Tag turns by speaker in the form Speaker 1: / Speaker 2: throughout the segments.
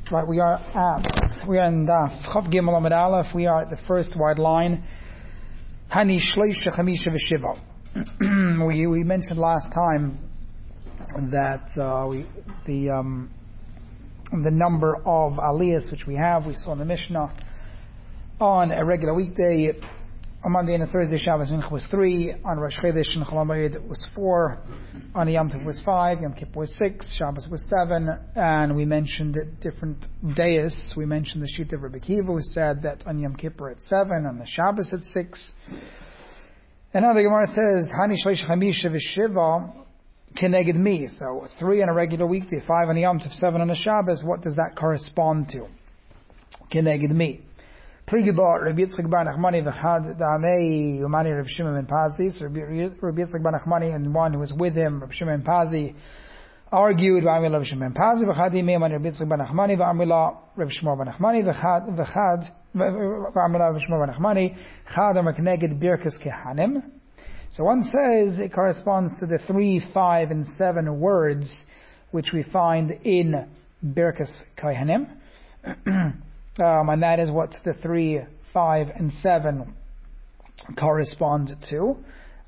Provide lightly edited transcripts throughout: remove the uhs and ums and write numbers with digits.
Speaker 1: Right, we are in Chav Gimel Amud Aleph. We are at the first wide line. Hani Shleisha Chamisha V'Shiva. We mentioned last time that the number of aliyahs which we have, we saw in the Mishnah on a regular weekday. On Monday and a Thursday, Shabbos Mincha was 3. On Rosh Chodesh and Chol Hamoed it was 4. On Yom Tov was 5. Yom Kippur was 6. Shabbos was 7. And we mentioned at different days. We mentioned the sheet of Rabbi Kiva, who said that on Yom Kippur at 7, on the Shabbos at 6. And now the Gemara says, Hani Shleish Chamisha V'Shiva Keneged Mi. So 3 on a regular weekday, 5 on Yom Tov, 7 on the Shabbos. What does that correspond to? Keneged Mi. Pligibar Rabbi Yitzchak bar Nachmani v'chad da'amei umani Rabbi Shimon ben Pazi. So Rabbi Yitzchak bar Nachmani and one who was with him, Rabbi Shimon ben Pazi, argued v'amila Rabbi Shimon ben Pazi v'chad imei umani Rabbi Yitzchak bar Nachmani v'amila Rabbi Shimon ben Nachmani v'chad v'amila Rabbi Shimon ben Nachmani chad amar keneged birkas kehanim. So one says it corresponds to the 3, 5, and 7 words which we find in birkas kehanim. And that is what the 3, 5, and 7 correspond to.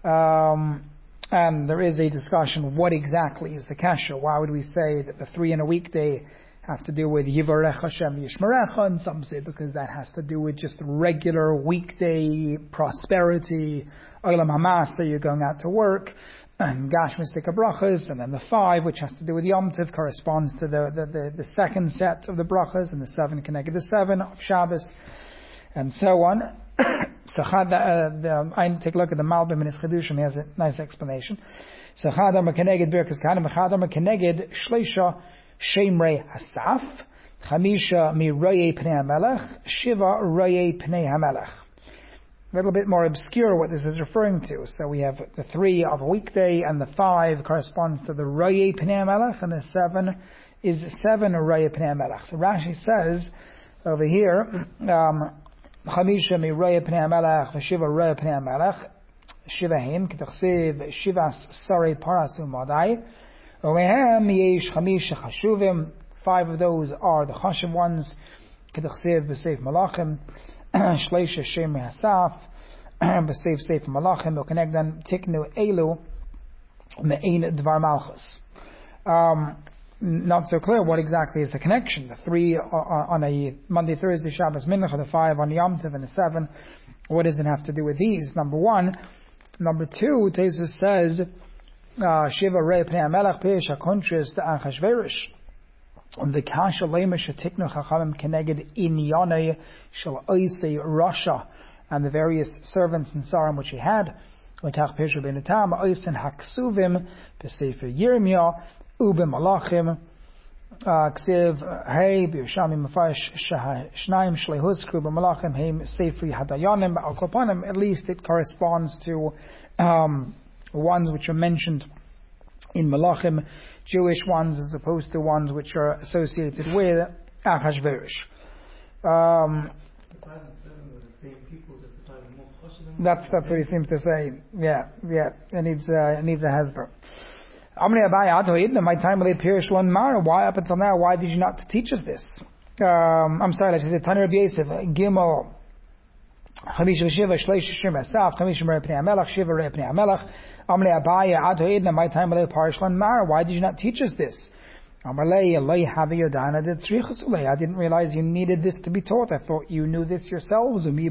Speaker 1: And there is a discussion, what exactly is the kasha? Why would we say that the 3 in a weekday have to do with Yivarech Hashem Yishmerecha? And some say because that has to do with just regular weekday prosperity, Olam Hamasa, you're going out to work, and Gash Mystika Brachas, and then the 5, which has to do with Yom Tov, corresponds to the second set of the Brachas, and the 7 connected to 7 of Shabbos, and so on. So I take a look at the Malbim in his Chedushim, he has a nice explanation. So Chadam Keneged Birkas Kahanim, Chadam Keneged Shleisha Shemrei Hasaf, Chamisha Mi Roye Pnei HaMelech, Shiva Roye Pnei HaMelech. A little bit more obscure what this is referring to. So we have the 3 of a weekday, and the 5 corresponds to the Roye Pnei HaMelech, and the 7 is 7 Roye Pnei HaMelech. So Rashi says over here, Chamisha Mi Roye Pnei HaMelech, V'Shiva Roye Pnei HaMelech, Shivahem, K'tachsiv, Shivas Sarei Parasu Madai, Omehem Yesh Chamisha Chashuvim, 5 of those are the Chashuv ones, K'tachsiv B'Seif Malachim, Shleisha Shem Hasaf, B'Seif Seif Malachim, U'Kenegdan Tiknu Elu Me'ein Dvar Malchus. Not so clear what exactly is the connection. The 3 on a Monday, Thursday, Shabbos, Mincha, the 5 on Yom Tov, and the 7. What does it have to do with these? Number 1. Number 2, Tesis says, Shiva Rei Pnei HaMelech Peish HaKontrist Achashverosh. The kasha lema shetiknu chachamim keneged inyanei shel oisei Rasha, and the various servants and saram which he had. L'tach Pesha ben Etam oisen haksuvim b'sefer Yirmiyah u'b'malachim ksiv hey b'yishami mafash shnaim shlehus kru b'malachim heim sefri hadayanim al kopanim. At least it corresponds to ones which are mentioned in Malachim, Jewish ones as opposed to ones which are associated with Achashverosh. That's what he seems to say. Yeah. It needs a hezber. My time why up until now? Why did you not teach us this? I'm sorry. I said Tanya Rabbi Yosef Gimel. Chamisha v'Shiva Shleish Shem Asaf Chamisha Rei Pnei HaMelech Shiva Rei Pnei HaMelech. My time why did you not teach us this? I didn't realize you needed this to be taught. I thought you knew this yourselves. Has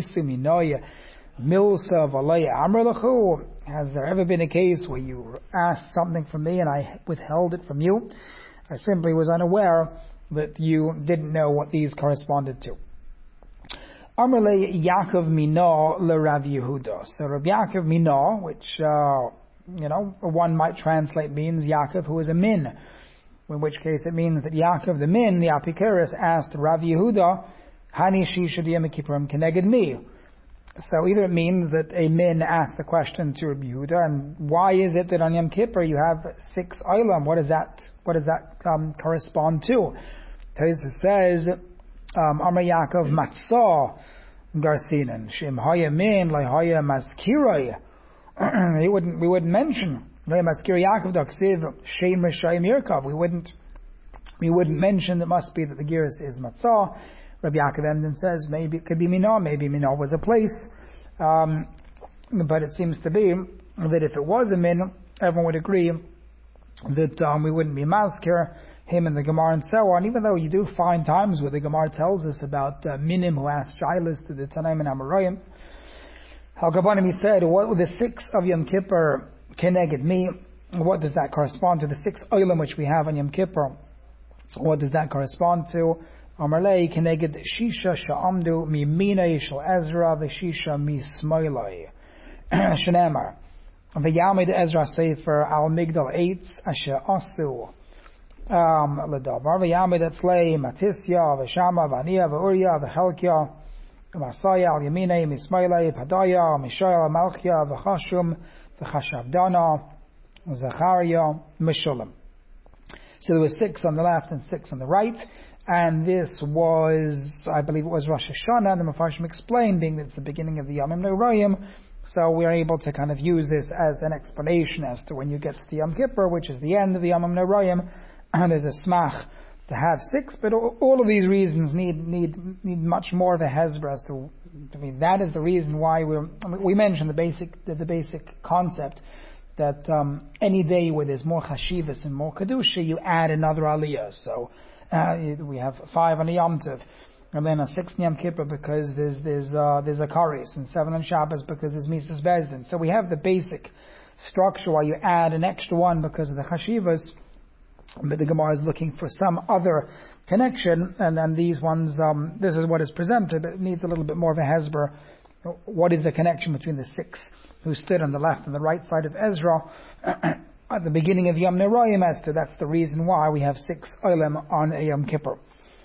Speaker 1: there ever been a case where you asked something from me and I withheld it from you? I simply was unaware that you didn't know what these corresponded to. Amrle Yaakov Mino le Rav Yehuda. So Rav Yaakov Mino, which one might translate means Yaakov who is a min, in which case it means that Yaakov the min, the Apikeres, asked Rav Yehuda, Hani Shisha Yom Kippurim Keneged Mi. So either it means that a min asked the question to Rav Yehuda, and why is it that on Yom Kippur you have 6 olam? What does that correspond to? Tosfos says, Amar Yaakov Matzah Garsinan Shem Haya Min Lai Haya Maskirai. We wouldn't mention Lai Maskir Yaakov Daksiv Shem Rishayim Yirkov. We wouldn't we wouldn't mention. It must be that the Giris is Matzah. Rabbi Yaakov Emden says maybe it could be Minah, maybe Minah was a place. But it seems to be that if it was a min, everyone would agree that we wouldn't be maskir him and the Gemara and so on, even though you do find times where the Gemara tells us about minim who asked Shilas to the Tanaim and Amoraim. Al-Gabanim, he said, what were the 6 of Yom Kippur keneged me? What does that correspond to? The 6 oilam which we have on Yom Kippur, what does that correspond to? Amarlei keneged shisha sha'amdu mimina shel Ezra v'shisha mismoilai. Shenemar. V'yamid Ezra Sefer al Migdal 8 asher asu l'davar. V'yamid etzlei Matisya v'shama v'aniya v'uriya v'chelkia v'asaya al yaminei mismoilai padaya mishael malchia v'chashum v'chashavdana Zachariah Meshulam. So there were 6 on the left and 6 on the right. And this was, I believe it was Rosh Hashanah, the Mefarshim explained, being that it's the beginning of the Yom Noraim. So we're able to kind of use this as an explanation as to when you get to the Yom Kippur, which is the end of the Yom Noraim, and there's a smach to have 6. But all of these reasons need much more of a hezbollah as to. I mean, that is the reason why we mentioned the basic concept that any day where there's more chashivas and more kedusha, you add another aliyah. So we have 5 on the Yom Tov, and then a 6 on Yom Kippur because there's a kares, and 7 on Shabbos because there's Mises Bezdin. So we have the basic structure where you add an extra one because of the chashivas, but the Gemara is looking for some other connection, and then these ones, this is what is presented, but it needs a little bit more of a hezber. What is the connection between the 6 who stood on the left and the right side of Ezra at the beginning of Yom Noraim, as to that's the reason why we have 6 oilem on a Yom Kippur.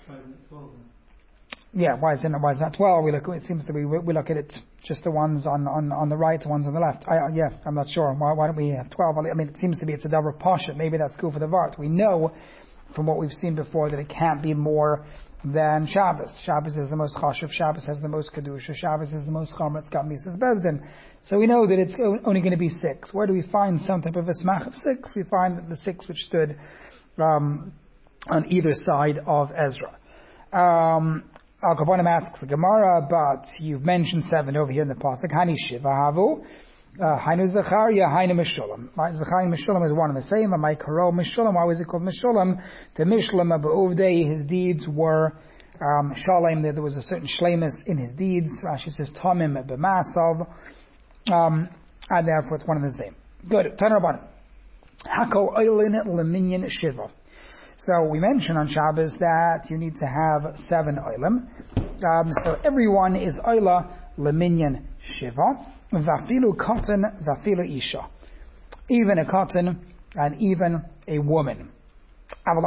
Speaker 1: Yeah, why is it not 12? It seems to be we look at it just the ones on the right, the ones on the left. I'm not sure. Why don't we have 12? I mean, it seems to be it's a double pasha. Maybe that's cool for the Vart. We know from what we've seen before that it can't be more than Shabbos. Shabbos is the most chashuv. Shabbos has the most kedusha. Shabbos is the most chomer. It's got Mises Bezdin. So we know that it's only going to be 6. Where do we find some type of a smach of 6? We find that the 6 which stood on either side of Ezra. Al-Kabonim asks the Gemara, but you've mentioned 7 over here in the pasuk. Hani Shiva Havu, Hainu Zachariah, Hainu Meshulam. Right, Zachariah and Meshulam is one and the same. Amai Karo Meshulam. Why was it called Meshulam? The Mishlam of Uvdei, his deeds were Shalem. There was a certain shlemus in his deeds. Rashi says Tomim b'Masav, and therefore it's one and the same. Good. Turn about Hako Oilin Leminyan Shiva. So we mentioned on Shabbos that you need to have 7 oilam. So everyone is oila leminyan shiva, vafilu cotton, vafilu isha. Even a cotton and even a woman. But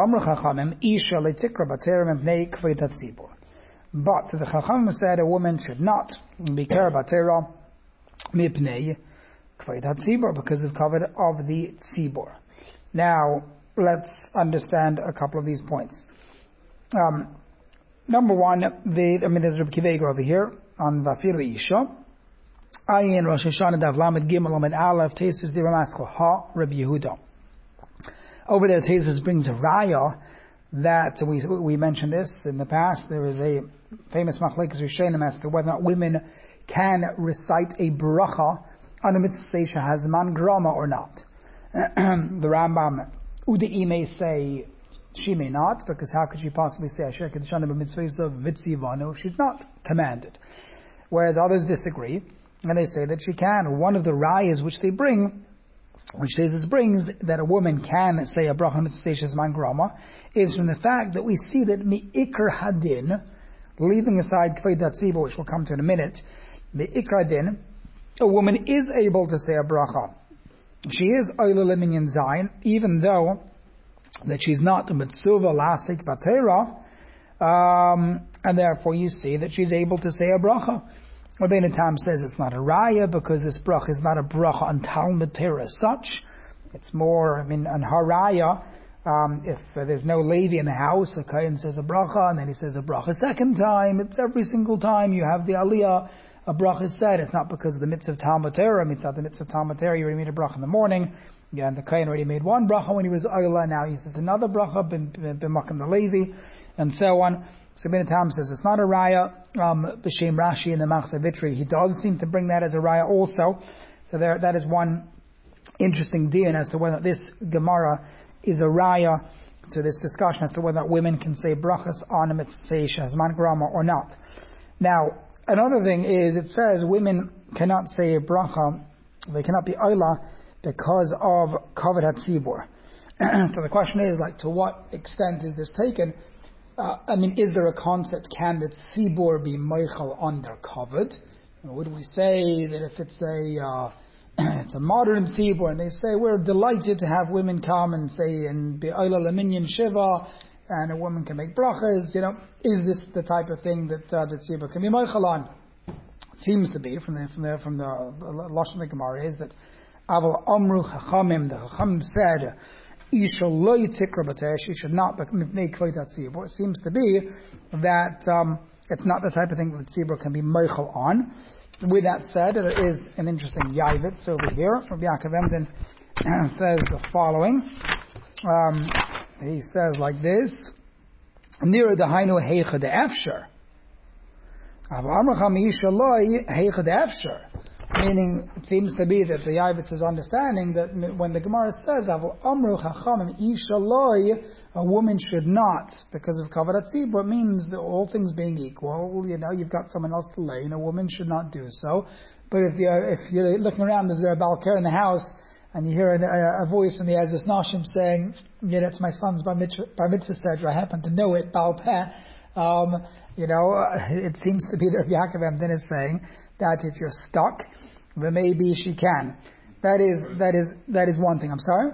Speaker 1: the Chacham said a woman should not be karabatera mipnei kveit hatzibur, because of covet of the tzibur. Now, let's understand a couple of these points. Number one, there's Reb Kiva over here on Vafir Isha. Ayin Rosh Hashanah Dav Lamed Gimel Lamed Aleph Tesis Diramascho Ha Reb Yehuda. Over there, Tesis brings a raya that we mentioned this in the past. There is a famous machlekes rishonim as to whether or not women can recite a bracha on a mitzvah shehazman grama or not. The Rambam Udei may say she may not, because how could she possibly say Asher Kedeshana b'mitzvahs of Vitzivanu if she's not commanded? Whereas others disagree, and they say that she can. One of the rayas which they bring, which Jesus brings, that a woman can say a bracha mitzvah man grama, is from the fact that we see that mi'ikr hadin, leaving aside kvei datziba, which we'll come to in a minute, mi'ikr hadin, a woman is able to say a bracha. She is oila leminyan zayin, even though that she's not a mitzvah lasik batera, and therefore you see that she's able to say a bracha. Rabbeinu Tam says it's not a raya because this bracha is not a bracha on Talmud Torah as such. It's more, on haraya. If there's no Levi in the house, a kohen says a bracha, and then he says a bracha second time. It's every single time you have the aliyah. A bracha is said. It's not because of the mitzvah of Talmud Torah. It's not the mitzvah of Talmud Torah. You read a bracha in the morning, Again, the Kohen already made one bracha when he was Oila, now he says another bracha, b'makam the Levi, and so on. So Ibn Tam says it's not a raya. B'shem Rashi in the Machzor Vitri, he does seem to bring that as a raya also. So that is one interesting din as to whether this Gemara is a raya to this discussion as to whether women can say brachas on a mitzvah shazman grama or not. Now, another thing is it says women cannot say a bracha, they cannot be oila because of kavod hatzibur. So the question is, like, to what extent is this taken? Is there a concept, can the tzibur be meichel on their kavod? Would we say that if it's it's a modern tzibur and they say we're delighted to have women come and say and be oila leminyan shiva and a woman can make brachas, is this the type of thing that the tzibur can be meichel on? It seems to be from the Lashon of the Gemara is that Aval Amru Chachamim, the Chachamim said, Isha lo yitikra b'tesh, she should not make kvod hatzibur. It seems to be that it's not the type of thing that the tzibur can be meichel on. With that said, there is an interesting yavitz over here. Rabbi Yaakov Emden says the following. He says like this: Nira dehainu heicha de'efsher. Meaning, it seems to be that the Yavitz is understanding that when the Gemara says a woman should not, because of kavod hatzibur, it means that all things being equal, you've got someone else to lay, and a woman should not do so. But if you're looking around, is there a balker in the house, and you hear a voice from the Ezras Nashim saying, it's my son's bar mitzvah sedra, I happen to know it, Baal Peh. It seems to be that Yaakov Emden is saying that if you're stuck, then maybe she can. That is one thing. I'm sorry?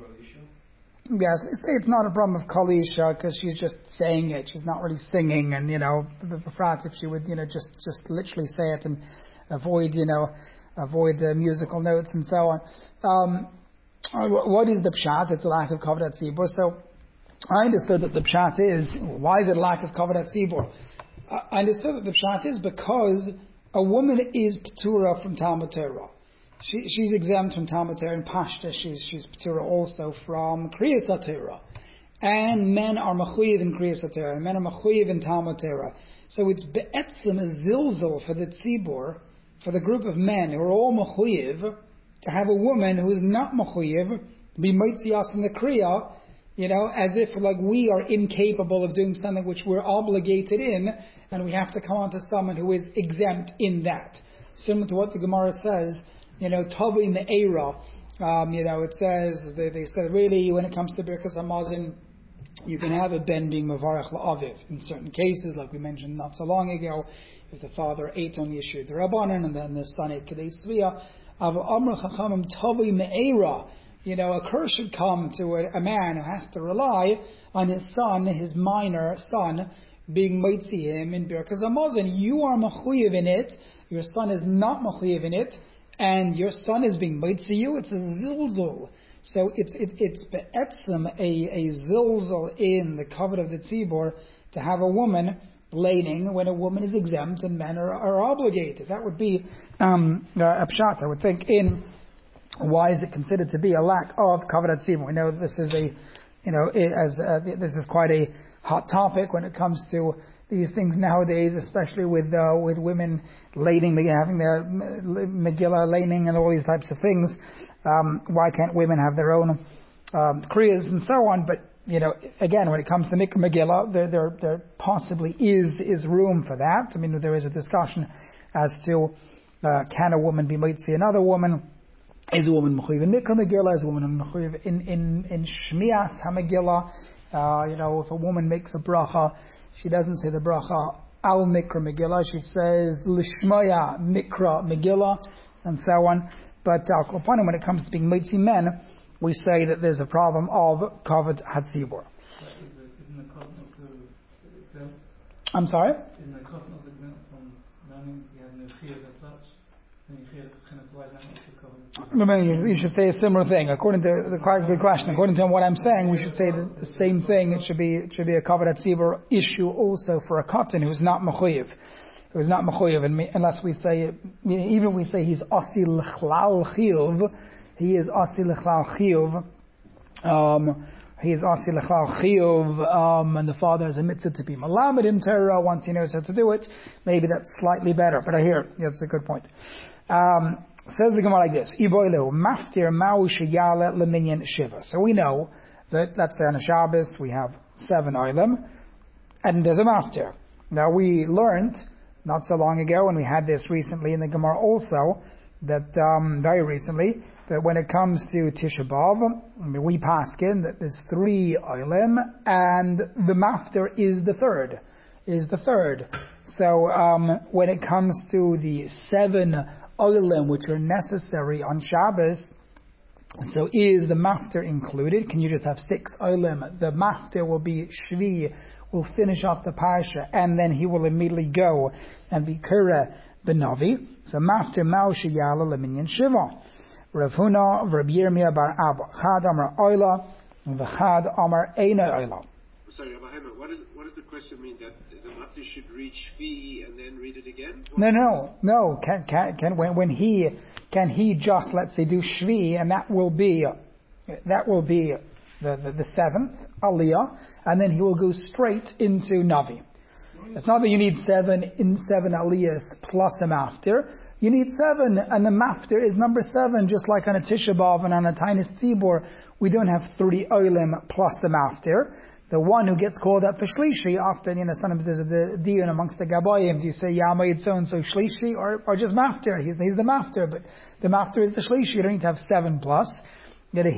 Speaker 1: Yes, it's not a problem of Kalisha because she's just saying it. She's not really singing, and the frat, if she would just literally say it and avoid the musical notes and so on. What is the pshat? It's a lack of kavod hatzibur. So I understood that the pshat is, why is it a lack of kavod hatzibur? I understood that the pshat is because a woman is p'tura from Talmud Torah. She's exempt from Talmud Torah and Pashta. She's p'tura also from Kriyas HaTorah. And men are mechuyev in Kriyas HaTorah. Men are mechuyev in Talmud Torah. So it's be'etzim a zilzal for the tzibur, for the group of men who are all mechuyev, to have a woman who is not mechuyev be mitzias in the Kriya, as if like we are incapable of doing something which we're obligated in, and we have to come on to someone who is exempt in that. Similar to what the Gemara says, Tavi Me'era, it says, they said really when it comes to Birkas Hamazon, you can have a ben being Mavarech La'aviv. In certain cases, like we mentioned not so long ago, if the father ate on Yeshua D'Rabbanan and then the son ate Kedei Tzviya, Av Amr Chachamim Tavi Me'era, a curse should come to a man who has to rely on his son, his minor son, being mitzi him in Birkas Hamazon. You are mechuyev in it, your son is not mechuyev in it, and your son is being mitzi you. It's a zilzul. So it's be'etzim a zilzul in the kavod of the tzibur to have a woman laning when a woman is exempt and men are obligated. That would be a pshat, I would think, in why is it considered to be a lack of kavod hatzibur? We know this is this is quite a hot topic when it comes to these things nowadays, especially with women laning, having their Megillah laning and all these types of things. Why can't women have their own kriyas and so on? But again, when it comes to Mikra Megillah, there possibly is room for that. There is a discussion as to can a woman be mitzi another woman? Is a woman mechuyev in Mikra Megillah? Is a woman mechuyev in Shmias HaMegillah? If a woman makes a bracha, she doesn't say the bracha al Mikra Megillah, she says Lishmaya Mikra Megillah, and so on. But when it comes to being mitzi men, we say that there's a problem of kavod hatzibur. I'm sorry? You should say a similar thing. According to the quite good question, according to what I'm saying, we should say the same thing. It should be a kavod hatzibur issue also for a katan who's not mechuyev. Who's not mechuyev, unless we say even if we say he's asil chlal chiyuv, he is asi lechlal chiyuv. He is asi lechlal chiyuv, and the father has a mitzvah to be malamed him Torah once he knows how to do it. Maybe that's slightly better, but I hear that's a good point. Says the Gemara like this: Iboilu maftir mau sheyale leminyan shiva. So we know that, let's say on a Shabbos we have 7 oilim, and there's a maftir. Now we learned not so long ago, and we had this recently in the Gemara also, that very recently, that when it comes to Tisha B'Av, we paskin that there's 3 oilim, and the maftir is the third. So when it comes to the 7 oilim which are necessary on Shabbos, so is the maftir included? Can you just have 6 oilim? The maftir will be shvi, will finish off the parsha, and then he will immediately go and be kura benavi. So maftir mao sheyala leminyan shiva. Rav Huna, Rav Yirmiyah bar Abba, Chad Amar Oila, v'Chad Amar Eina Oila.
Speaker 2: Sorry, Rabbi Heimer, what does the question mean, that the maftir should read shvi and then read it again?
Speaker 1: No. Can he just, let's say, do shvi, and that will be the 7th aliyah, and then he will go straight into navi. It's not that you need 7 aliyahs plus a maftir. You need 7, and the maftir is number 7, just like on a Tisha B'Av and on a Tainis Tzibor, we don't have 3 oilim plus the maftir. The one who gets called up for shlishi, often, sometimes there's a dion amongst the gabayim. Do you say yamayid so and so shlishi or just maftir? He's the maftir, but the maftir is the shlishi. You don't need to have 7 plus. Yet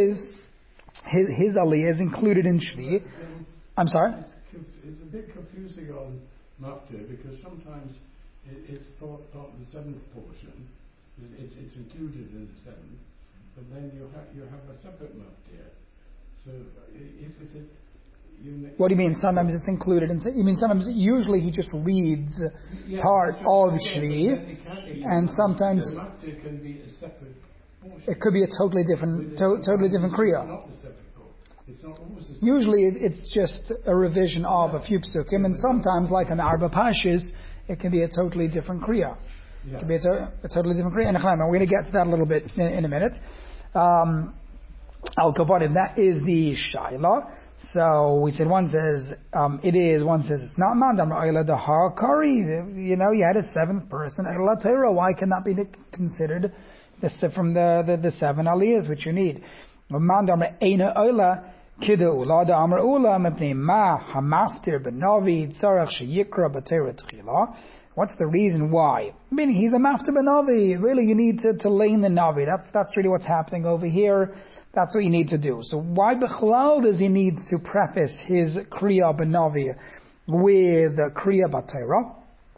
Speaker 1: his aliyah is included in shvi. I'm sorry.
Speaker 3: It's a bit confusing on maftir, because sometimes it's thought the 7th portion. It's included in the 7th, but then you have a separate maftir. So if it what do you mean? Sometimes it's included. You mean sometimes? Usually he just reads part of shvi, and sometimes the maftir can be a separate portion. It could be a totally different kriya. Usually it's just a revision of a few psukim, and sometimes, like an Arba Pashas, it can be a totally different kriya. Yeah. It can be a totally different kriya. And we're going to get to that a little bit in a minute. Al-Kabadim, that is the Shaila. So we said one says it is, one says it's not. Mandam Ra'ila the Hakari. You had a 7th person. Why can that be considered from the 7 aliyahs which you need? Mandam Eina Oila. Kidu Ulada Amar Ula Mepnei Ma Hamaftir Benavi Tzarach Sheyikra Batera Tchila. What's the reason why? Meaning he's a maftir benavi. Really, you need to lane the navi. That's really what's happening over here. That's what you need to do. So why bechlal does he need to preface his kriya benavi with kriya batera?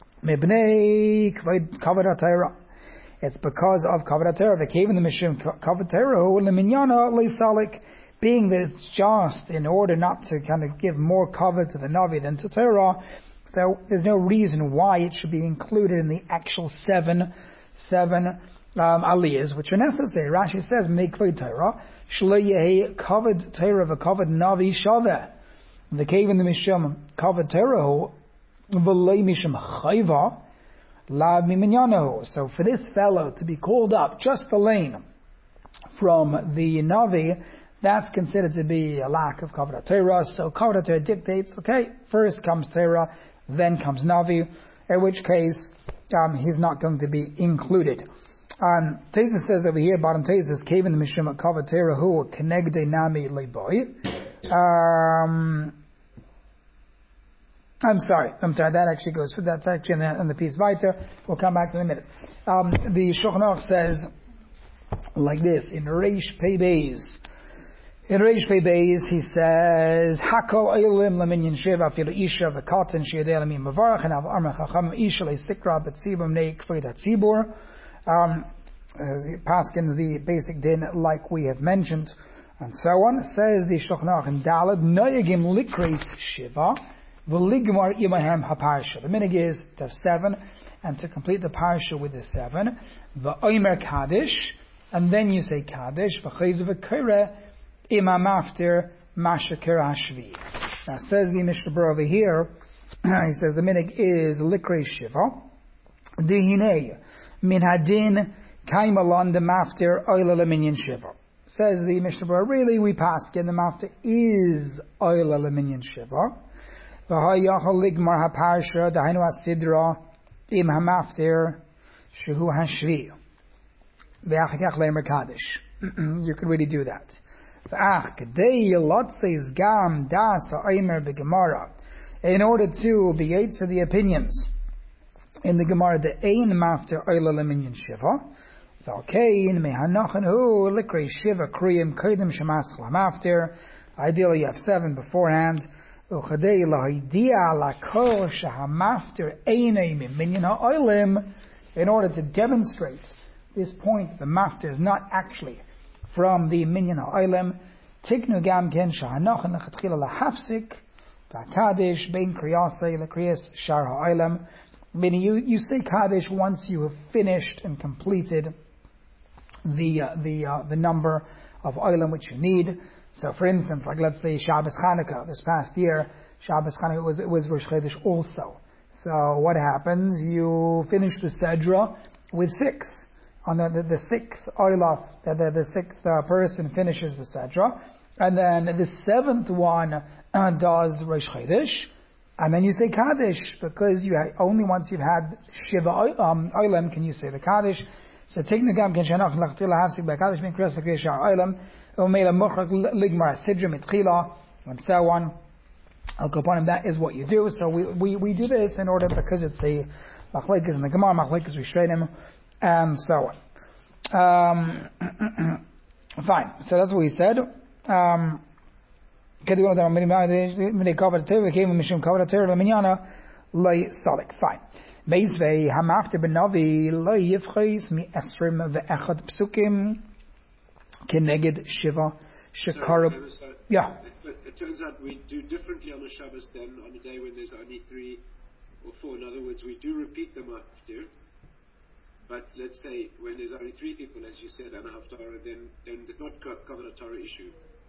Speaker 3: Mebnei kavod atera. It's because of kavod atera. The cave in the mishum kavod atera leminyana leisalik. Being that it's just in order not to kind of give more cover to the navi than to Torah, so there's no reason why it should be included in the actual seven aliyahs which are necessary. Rashi says, "Mikvei Torah shlo yehi kavod Torah v'kavod navi shaveh." The cave in the mishum kavod Torah v'lei mishum chayva lav miminyanahu. So for this fellow to be called up just the lane from the navi, that's considered to be a lack of Kavod Torah. So Kavod Torah dictates, okay, first comes Torah, then comes Navi, in which case he's not going to be included. Teza says over here, bottom Teza, cave in the Mishum Kavod Torah who Kenegde Nami Leboy. I'm sorry, that actually goes, that's actually in the piece weiter. We'll come back to it in a minute. The Shulchan Aruch says like this, in Reish Pei Beis. In Reish Pei Beis, he says, "Hako eilim leminyan shiva afilu isha v'katan sheyadei lamim mavarach and av arma chacham isha leisikra b'tzibur nei k'ved hatzibur." Paskins the basic din like we have mentioned, and so on. Says the Shulchan Aruch in Daled, "Noyagim likreis shiva v'ligmar imahem haparsha." The minig is to have 7 and to complete the parsha with the 7. V'omer kaddish, and then you say kaddish. V'chayz v'kireh Imam after Mashakir Hashvi. Now says the Mishnah Berurah over here, he says the minig is Likrei Shiva. Dihinei min hadin Kaimalon the maftir oila leminyan shiva. Says the Mishnah Berurah, really we paskin the maftir is oila leminyan shiva. V'hayachol ligmar haparsha dahainu hasidra im hamaftir shehu hashvi. V'achakach leimer kaddish. You could really do that. V'ach kedei lotzes gam das ha'omer b'gemara. In order to be eight to the opinions in the Gemara, the ein maftir oila leminyan shiva. V'alkein mehanachan hu likrei shiva kriyim kodim shemaschal hamaftir. Ideally, you have 7 beforehand. Uchadei lahidia lakol shahamaftir einay minyan ha'olim. In order to demonstrate this point, the maftir is not actually from the minyan ha'olim. Tiknu gam ken shahanachan lechatchila lahafsik v'akadesh bein kriyasei lekriyas shar ha'olim. Meaning you say Kaddish once you have finished and completed the number of oilam which you need. So, for instance, like let's say Shabbos Chanukah this past year, Shabbos Chanukah was Rosh Chodesh also. So, what happens? You finish the Sedra with 6 on the sixth oilah. The sixth person finishes the Sedra, and then the 7th one does Rosh Chodesh. And then you say Kaddish, because only once you've had Shiva Oilam can you say the Kaddish. So take the gam ken shanach lachtil hafsik by Kaddish min kriyas l'kriyas shar Oilam u'meila muchrak ligmar sidra mitchila and so on. Al kaponim, that is what you do. So we do this in order, because it's a machlekes in the Gemara, machlekes Rishonim, and so on. Fine. So that's what we said. Fine. Meizvei hamaftir benavi lo yivchis mi esrim ve'echad psukim keneged shiva shekarab. Yeah.
Speaker 2: It turns out we do differently on a Shabbos than on a day when there's only 3 or 4. In other words, we do repeat the maftir. But let's say when there's only 3 people, as you said, and a haftarah, then there's not covered a Torah issue.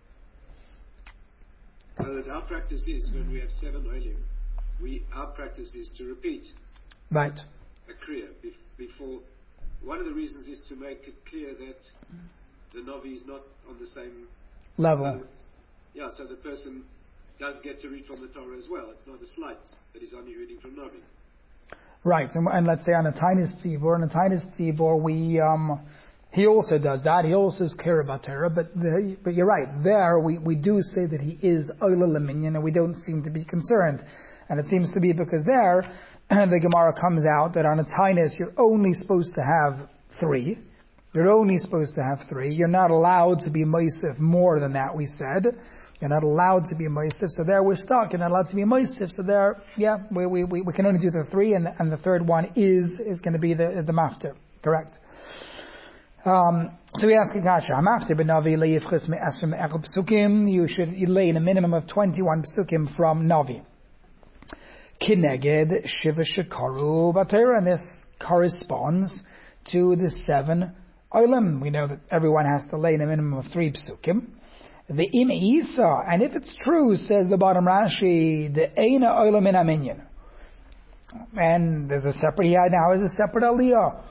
Speaker 2: In other words, our practice is when we have 7 olim, our practice is to repeat.
Speaker 3: Right.
Speaker 2: A kriya before. One of the reasons is to make it clear that the Navi is not on the same
Speaker 3: level.
Speaker 2: Yeah, so the person does get to read from the Torah as well. It's not a slight that he's only reading from Navi.
Speaker 3: Right, and let's say on a Tainis Tzibor, he also does that. He also is care about Torah, but you're right. There we do say that he is Oila Leminyan, and we don't seem to be concerned. And it seems to be because there the Gemara comes out that on a Tainis you're only supposed to have 3. You're only supposed to have 3. You're not allowed to be Moisef more than that. We said you're not allowed to be Moisef. So there we're stuck. You're not allowed to be Moisef. So there, yeah, we can only do the 3, and the third one is going to be the maftir. Correct. So we ask Akasha, Hamaftir b'Navi le'yivchis me'asrim echel psukim. You should lay in a minimum of 21 psukim from Navi. Kineged shiva shekaru b'Torah, and this corresponds to the 7 olim. We know that everyone has to lay in a minimum of 3 psukim. The im isa, and if it's true, says the bottom Rashi, the eina olim in aminyan. And there's a separate, now is a separate aliyah.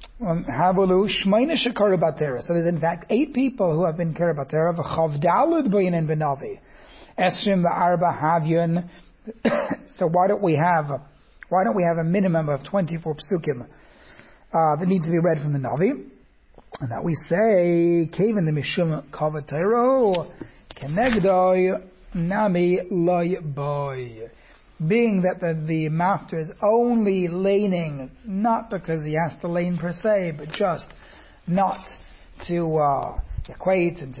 Speaker 3: So there's in fact 8 people who have been karabatera v'chavdalud b'yinin b'navi esrim v'arba havyun. So why don't we have a minimum of 24 psukim that needs to be read from the Navi, and that we say kevin the mishum kavatero kenegdoi nami loy boy. Being that the maftir is only laning, not because he has to lane per se, but just not to equate and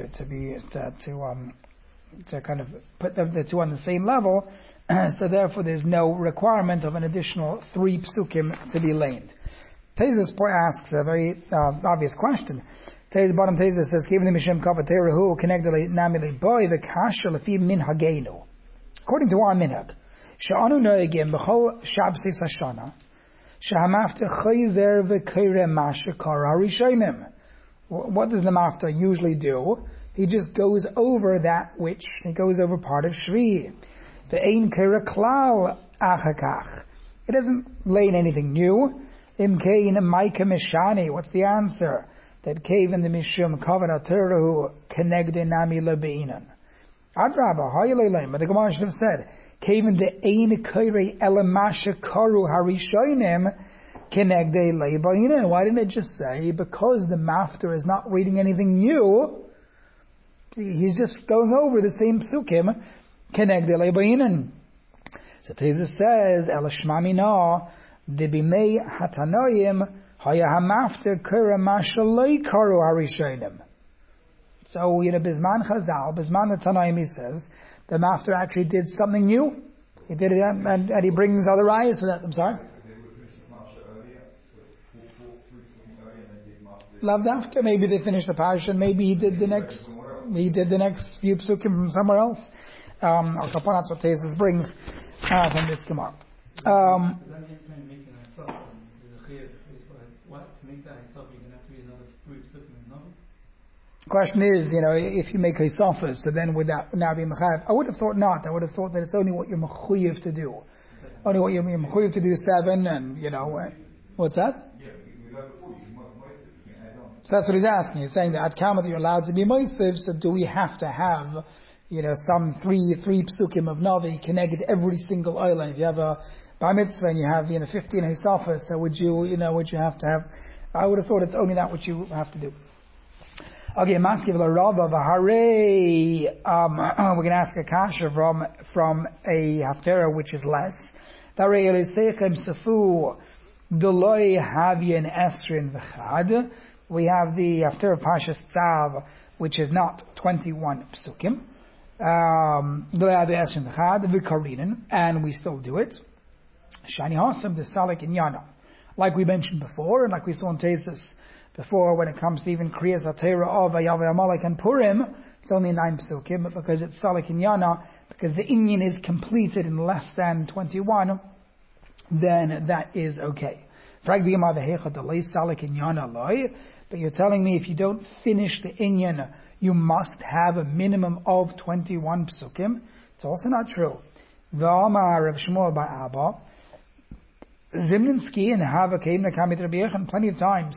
Speaker 3: to kind of put the 2 on the same level. So therefore, there's no requirement of an additional 3 psukim to be laned. Tezos asks a very obvious question. Bottom Tezos says, "Given the mishum kavaterahu connected namili boy the kasher lefi minhagenu." According to our minhag. Sha'anu noegim b'chol Shabbos Hashana shehamaftir chayzer v'keireh mashakar harishonim. What does the maftir usually do? He just goes over that which he goes over part of Shvi. The ein keireh klal achakach. It doesn't lay in anything new. Imkein Maika Mishani. What's the answer? That cave in the Mishum Kavanah Teruhu Kenegde Nami Lebeinan. Adraba, Hayalelim. But the Gemara should have said, cave in the Ein Kairi Elamasha Karu Harishoinim Kenegde Lebeinan. Why didn't it just say, because the Mafter is not reading anything new, he's just going over the same psukim, Kenegde Lebeinan. So Teza says, Elashmami Na, Debimei Hatanoyim, Haya Hamafter Kura Mashalei Karu Harishonim. So, Bisman Chazal, Bisman the Tanaim, he says, the Mafter actually did something new. He did it, and he brings other ayahs for that. I'm sorry? Loved after. Maybe they finished the Parsha, and maybe he did the next few psukim from somewhere else. Al Kapon, that's what Tesis brings from this Gemara. Question is, if you make Hisafas, so then would that now be Mechayev? I would have thought not. I would have thought that it's only what you're Mechuyev to do. Only what you're Mechuyev to do 7, and, what's that? So that's what he's asking. He's saying that at Kama that you're allowed to be Moisiv, so do we have to have, some three psukim of Navi connected every single island? If you have a Bar Mitzvah and you have, 15 Hisafas, so would you have to have? I would have thought it's only that what you have to do. Okay, Maskiv Larava Vahare. We're going to ask a kasha from a Haftera which is less. Darei Elisechem Safu Doloi Havien Esrin V'chad. We have the Haftera Pashas Tzav, which is not 21 psukim. Doloi Havien Esrin V'chad V'karinen, and we still do it. Shani Hasam the Salik Inyana, like we mentioned before, and like we saw in Tesis before, when it comes to even Kriyas HaTorah of Ayav Amalek and Purim, it's only 9 psukim, but because it's Salik Inyana, because the Inyan is completed in less than 21, then that is okay. But you're telling me if you don't finish the Inyan, you must have a minimum of 21 psukim. It's also not true. V'amar Rav Shmuel bar Abba, Zimninski and Hava came to Kamit Rabbi Yechon plenty of times.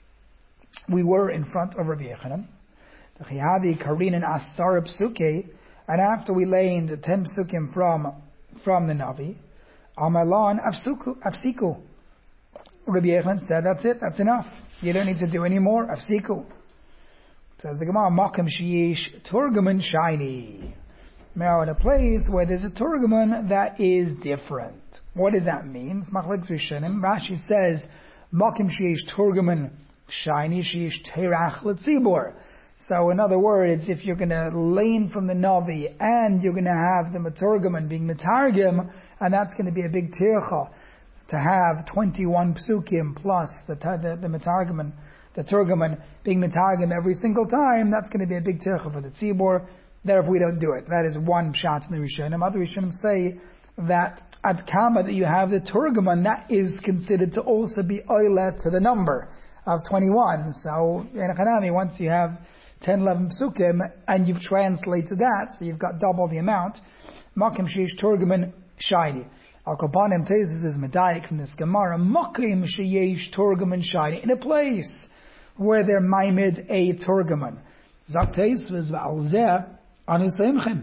Speaker 3: We were in front of Rabbi Yechanan. The Chiyadi Karin and Asar Psuke, and after we laid 10 psukim from the Navi, Amalan Afsiku. Rabbi Yechanan said, that's it, that's enough. You don't need to do any more. Afsiku. Says the Gemara, Makam Sheyesh Turgaman Shiny. Now in a place where there's a Turgaman that is different. What does that mean? Rashi says, Makam Sheyesh Turgaman Shiny Sheesh Terach L'tzibor. So in other words, if you're going to lane from the Navi and you're going to have the Maturgaman being Matargim, and that's going to be a big tircha to have 21 psukim plus the Matargaman, the Turgaman being Matargim every single time, that's going to be a big tircha for the Tzibor. Therefore we don't do it. That is one pshat in the Rishonim. Other Rishonim say that at Kama that you have the Turgaman, that is considered to also be oilet to the number of 21. So in Hanami, once you have 10, 11 psukim, and you've translated that, so you've got double the amount. Makim Sheish Turgaman Shiny. Al Kopanim Tesis is Medayik from this Gemara. Makim Sheish Turgaman Shiny. In a place where they're maimed a Turgaman. Zak Tesis V'alzeh Anu Seimchem.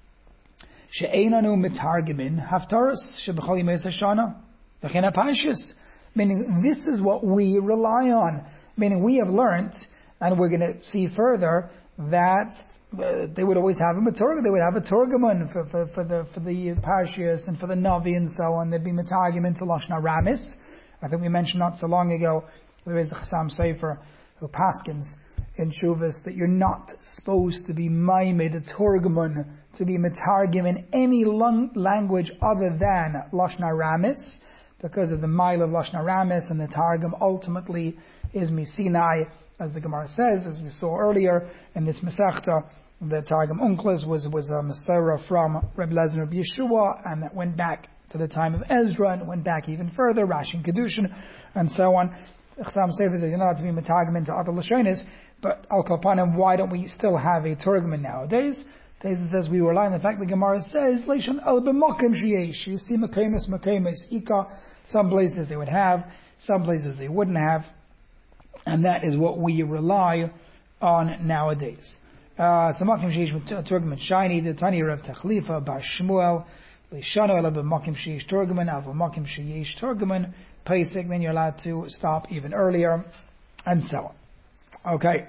Speaker 3: She'einanu Mitargamin Haftaras Shebechol Yimei Sashana. V'chena Pashis. Meaning, this is what we rely on. Meaning, we have learned, and we're going to see further, that they would always have a Maturga. They would have a Turgaman for the Parshias and for the Navi and so on. They'd be Matargim into Lashon Aramis. I think we mentioned not so long ago, there is a Chassam Sefer who paskins in Shuvas that you're not supposed to be maimed a Turgaman to be Matargim in any language other than Lashon Aramis, because of the mile of Lashon Aramis, and the Targum ultimately is Misinai, as the Gemara says, as we saw earlier in this Masechta. The Targum Unklis was a Masorah from Reb Lezer of Yeshua, and that went back to the time of Ezra, and went back even further, Rashi and Kedushin, and so on. Chasam Sefer says you're not allowed to be Matargum into other Lashonis, but Al Kapanim, why don't we still have a Turgman nowadays? Teza says we rely on the fact the Gemara says Leishon al b'makom sheyesh. You see Makemis Ika. Some places they would have. Some places they wouldn't have. And that is what we rely on nowadays. So Makim Sheish Turgman Shiny, the Tani Rav Techlifa, Bar Shmuel, Lishano Ela Makim Sheish Turgman, Ava Makim Sheish Turgman, Pesach, then you're allowed to stop even earlier, and so on. Okay.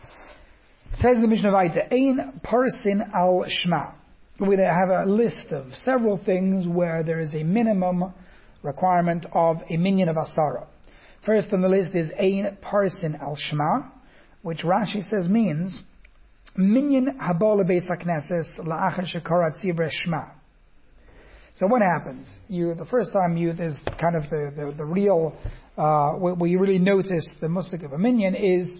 Speaker 3: Says the Mishnah Vayta, Ein Parsin Al Shma. We have a list of several things where there is a minimum requirement of a minyan of Asara. First on the list is Ein Parsin Al Shma, which Rashi says means minyan habol beis hakneses la'achar shekarat tzibra shma. So what happens? The first time there's kind of the real where you really notice the musik of a minyan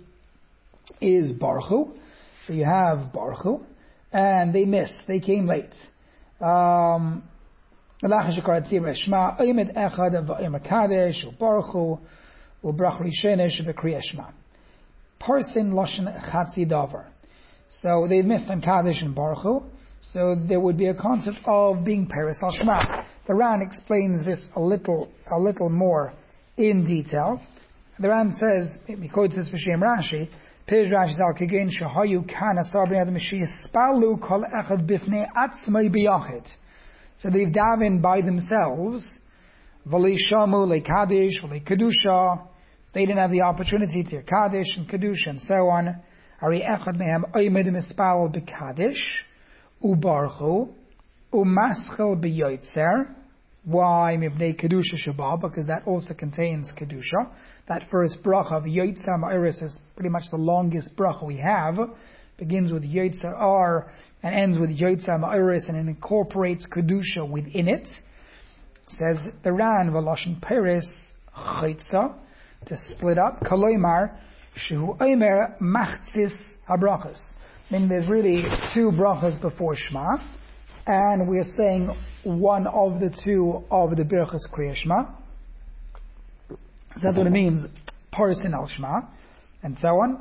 Speaker 3: is Baruchu. So you have Baruchu, and they missed. They came late. La'achar shekarat tzibra shma oimed echad v'oim kadesh u'Baruchu u'brach rishenesh v'kriyah shma. Parsin lashon chatzi davar. So they missed on Kaddish and Baruchu, so there would be a concept of being Paris al Shema. The Ran explains this a little more in detail. The Ran says, he quotes this for Shem Rashi, Piz Rashi al Kegin Shahayu Kana Sabri Adam Spalu Kol Echad Bifnei Atzmai Biyachid. So they've davened by themselves, Vali Shamu Le Kaddish, Vali Kedusha. They didn't have the opportunity to Kaddish and Kedusha and so on. Ari echad mehem oimed mispal b'kadish u'barchu u'maschel b'yoytzer. Why mibnei kedusha shabbat? Because that also contains kedusha. That first bracha of yoytzer ma'iris is pretty much the longest bracha we have. Begins with yoytzer ar and ends with yoytzer ma'iris, and it incorporates kedusha within it. Says the Ran v'loshen peris chaytza, to split up kaloymar. Shehu Omer Machzis HaBrachas. Meaning there's really two brachas before Shema, and we're saying one of the two of the Birchas Kriya Shema. So that's what it means, Parsin Al Shema, and so on.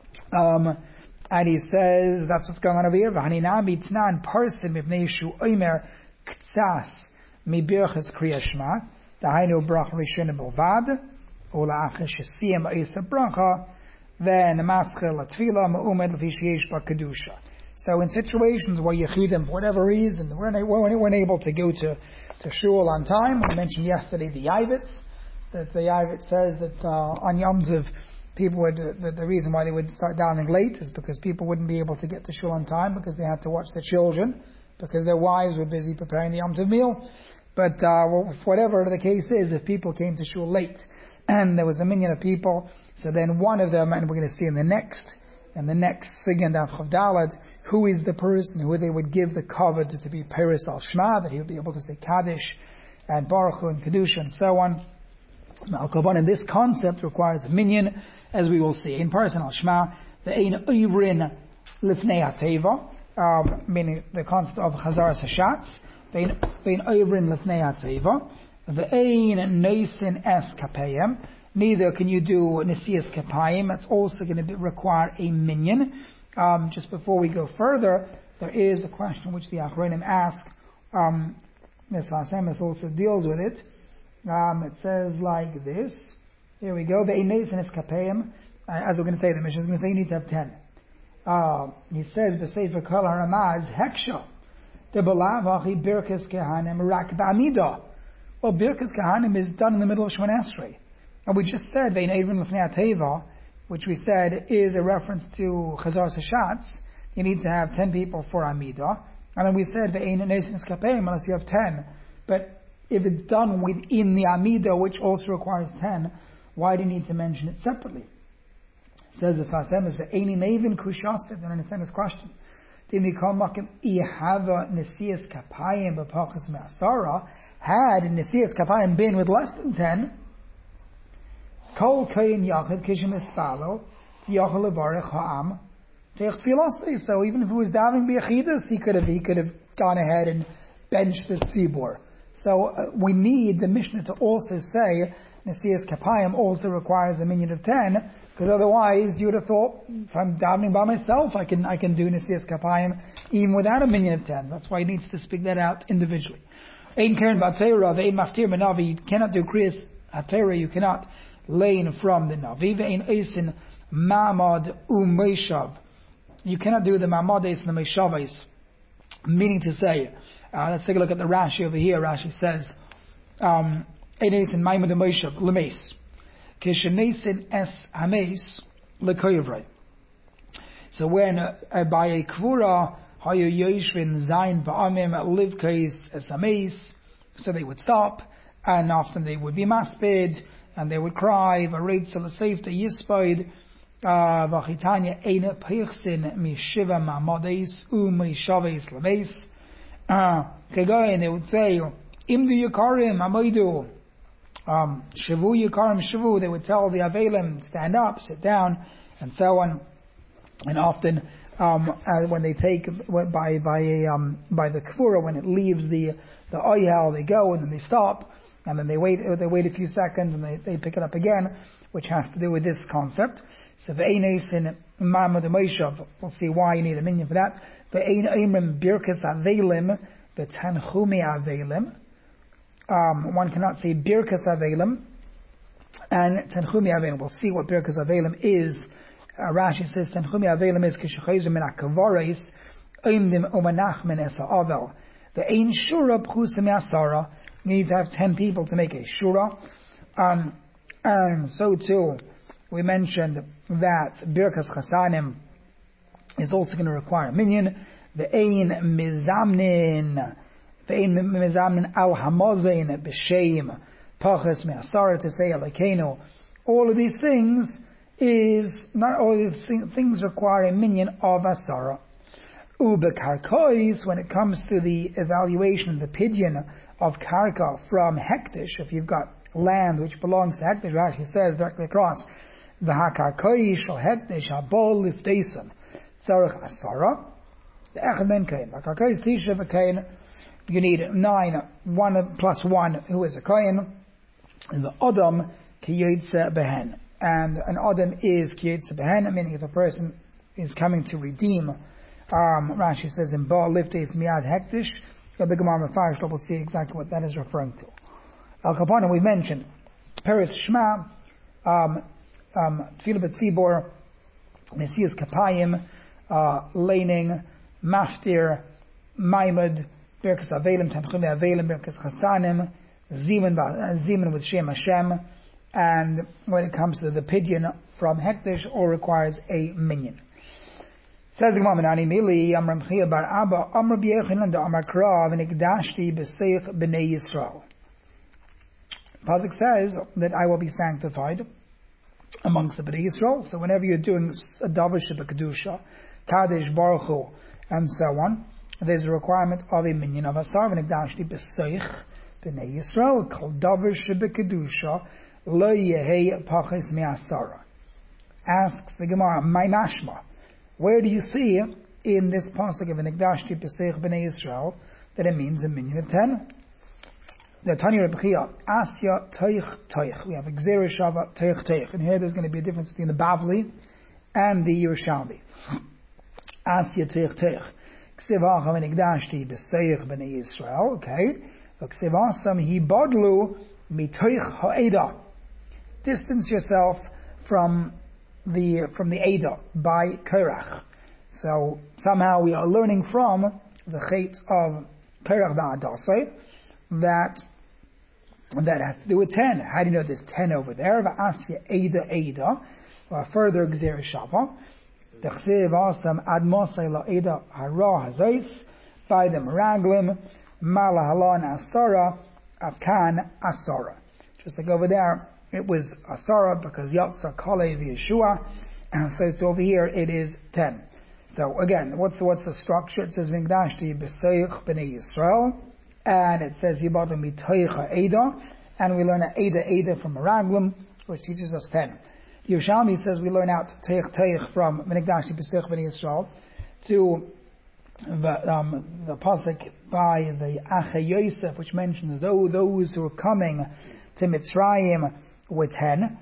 Speaker 3: And he says, that's what's going on over here. V'hanina mitnan Parsin mipnei Shehu Omer Ktsas mi Birchas Kriya Shema. Dahainu Brach Rishon Bilvad. Ula'achar shesiyam Eisa Bracha. Then maschel atfila ma'umed l'fi sheyesh ba kedusha. So in situations where Yechidim, for whatever reason, weren't able to go to shul on time, we mentioned yesterday the Yavitz, that the Yavitz says that on Yom Tov, people would, the reason why they would start davening late is because people wouldn't be able to get to shul on time because they had to watch their children, because their wives were busy preparing the Yom Tov meal. But whatever the case is, if people came to shul late, and there was a minyan of people, so then one of them, and we're going to see in the next Sigand of Chavdalad, who is the person who they would give the covet to be Paris al Shema, that he would be able to say Kaddish and Baruch Hu and Kedusha and so on. Now, and this concept requires a minyan, as we will see. In Parsin al Shema, the Ein Oivrin Lifnei HaTeva, meaning the concept of Chazaras Hashatz, the Ein Oivrin Lifnei HaTeva, the Ein Noisin Es Kapayim. Neither can you do Nesias Kapayim. That's also going to require a minyan. Just before we go further, there is a question which the Achronim ask. Nesvasemis also deals with it. It says like this. Here we go. The Ein Noisin Es Kapayim. As we're going to say, the Mishnah is going to say you need to have 10. He says, B'Sefer Kol HaRamaz Heksha. The B'Lavachi Birkas Kehanim Rak Ba'amida. Well, Birkas Kehanim is done in the middle of Shemon Esrei. And we just said, Vein Eivin Lefnei HaTeva, which we said is a reference to Chazar Sashatz. You need to have 10 people for Amidah. And then we said, Vein Noisin Es Kapayim, unless you have 10. But if it's done within the Amidah, which also requires 10, why do you need to mention it separately? It says the Sasem is the Eini Neivin Kushasif. I don't understand this question. Had Nesias Kapayim been with less than 10, Kol Kayin Yachid Kishim Espalo, Yachal Levarech Ha'am, Teich Tfilasei. So even if he was davening B'Yachidus, he could have gone ahead and benched the Tzibor. So we need the Mishnah to also say Nesias Kapayim also requires a minyan of 10, because otherwise you would have thought, if I'm davening by myself, I can do Nesias Kapayim even without a minyan of 10. That's why he needs to speak that out individually. Ein Karen Batera, Ein Maftir Menavi, you cannot do Kriyas Hatera, you cannot learn from the Navi. Ve'ein eisin ma'amad u'meishav. You cannot do the ma'amades and the meishavais. Meaning to say, let's take a look at the Rashi over here. Rashi says, ein eisin ma'amad u'meishav l'meis. Kisheneisin es hameis l'koyvrei. So when by a kvura hayu yoshvin zayin ba'amim livkais es hameis, so they would stop, and often they would be maspid, and they would cry, v'reid salasefta yispaid, v'chitanya eina peichsin mishiva ma'amodes u'meishaves l'meis. And they would say, imdu yikarim amoidu, shavu yikarim shavu, they would tell the avelim, stand up, sit down, and so on. And often, when they take by the kvura, when it leaves the oyel, they go and then they stop, and then they wait a few seconds and they pick it up again, which has to do with this concept. So ve'ein eisin ma'amad u'meishav, we'll see why you need a minyan for that. Ve'ein eimrim birkas avelim v'tanchumi avelim. One cannot say birkas avelim and tanchumi avelim. We'll see what birkas avelim is. Rashi says, Tanchumi Avelim is Kishachayzim min HaKavares, Oimdim Omanachmen Es HaAvel. The Ein Shura Pchusim Yasara, you need to have 10 people to make a Shura. And so too, we mentioned that Birkas Chasanim is also going to require a minyan. The Ein Mizamnin Al Hamozain B'Sheim Pachas Me'asara to say Alekeno. All of these things is not all these things require a minyan of asara. Ubekarkois, when it comes to the evaluation, the pidyon of karka from hektish, if you've got land which belongs to hektish, Rashi says directly across, the hakarkois shall hektish habol lifteisen tzarech asara, the echad ben kain. Hakarkois tisha v'kain, you need 9, 1 plus 1, who is a kain, and the adam kiyetze behen. And an Adam is Kiyetze Behen, meaning if a person is coming to redeem. Rashi says in Baal Liftes Miad Hektish, the Gemara Mefarish, we'll see exactly what that is referring to. Al Kapana, we mentioned Peres Shema, Tefillah B'Tzibor, Mesias Kapayim, Laning, Maftir, Maimad, Birkas Avelim, Tanchumi Avelim, Birkas Chasanim, Zimun with Shem Hashem. And when it comes to the pidyon from hektish, all requires a minyan. Says the Gemara, Ani Mili, Amram Chia Bar Abba, Amr B'Yechin da Amar Krav, and Ikdashti B'Seich B'nei Yisrael. Pasuk says that I will be sanctified amongst the B'nei Yisrael. So whenever you're doing a davar shebekadusha, Kadesh Baruch Hu, and so on, there's a requirement of a minyan of asar, and Ikdashti B'Seich B'nei Yisrael, called davar shebekadusha. Lo yehei pachis me'asara. Asks the Gemara, my mashma, where do you see in this pasuk of Nikdashti Pesach B'nei Yisrael that it means a minyan of 10? The Tani Reb Chia, Asya Teich. We have Gzera Shava Teich. And here there's going to be a difference between the Bavli and the Yerushalmi. Asya Teich. Ksevacham Nikdashti Pesach B'nei Yisrael. Okay. Ksevasam Hi Bodlu Mitoich Ha'eda. Distance yourself from the Eda by Korach. So somehow we are learning from the Chet of Korach Ba'adasai that has to do with 10. How do you know there's 10 over there? Va'asya Eda. Further Gzera Shava. T'chsev asam ad mosai la'eda hara hazais. By the Meraglim. Mala halan asara. Afkan asara. Just like over there, it was asara because Yatsa Kale Yeshua, and so it's over here it is 10. So again, what's the structure? It says V'Nikdashti B'Seich B'nei Yisrael, and it says Yibadim B'Toicha Eda, and we learn Eda from Meraglim, which teaches us 10. Yerushalmi says we learn out Teich from V'Nikdashti B'Seich B'nei Yisrael to the pasuk by the Achei Yosef, which mentions those who are coming to Mitzrayim with 10.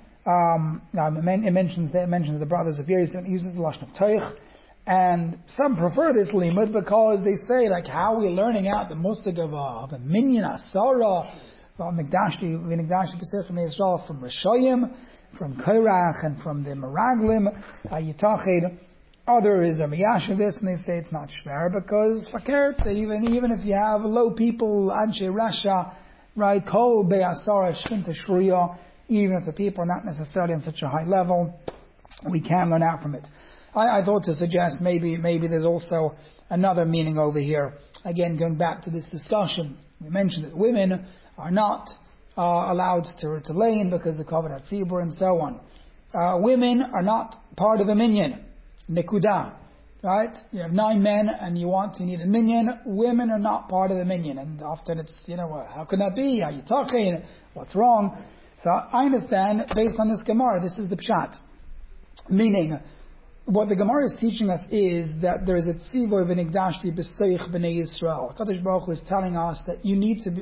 Speaker 3: It mentions the brothers of Yosef, and it uses the lashon of Teich. And some prefer this limud because they say, like, how are we learning out the mustig of a minyan asara Well, Mikdashti B'Seichel Yisrael from Rishayim, from Korach, and from the Meraglim, Yitachid. Others are miyashiv this, and they say it's not shver because fakert. Even if you have low people, anshe rasha, right? Kol be'asara shkinta shriya. Even if the people are not necessarily on such a high level, we can learn out from it. I thought to suggest maybe there's also another meaning over here. Again, going back to this discussion, we mentioned that women are not allowed to lane because the covenant tzibur and so on. Women are not part of a minyan. Nekuda, right? You have 9 men and you need a minyan. Women are not part of the minyan, and often it's how can that be? Are you talking? What's wrong? So I understand based on this Gemara, this is the pshat, meaning what the Gemara is teaching us is that there is a tzivoy v'nigdashti b'seich b'nei Yisrael. Kadosh Baruch Hu is telling us that you need to be